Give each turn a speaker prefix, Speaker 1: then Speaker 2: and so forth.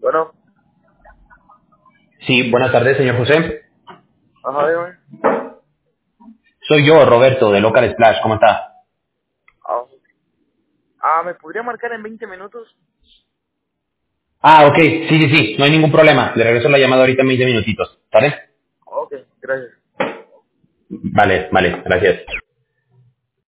Speaker 1: Bueno,
Speaker 2: Sí, buenas tardes, señor José.
Speaker 1: ajá, dígame.
Speaker 2: Soy yo, Roberto, de Local Splash. ¿Cómo está?
Speaker 1: Ah, ¿me podría marcar en 20 minutos?
Speaker 2: Ah, ok. Sí. No hay ningún problema. Le regreso la llamada ahorita en 20 minutitos. ¿Vale?
Speaker 1: Ok, gracias.
Speaker 2: Vale. Gracias.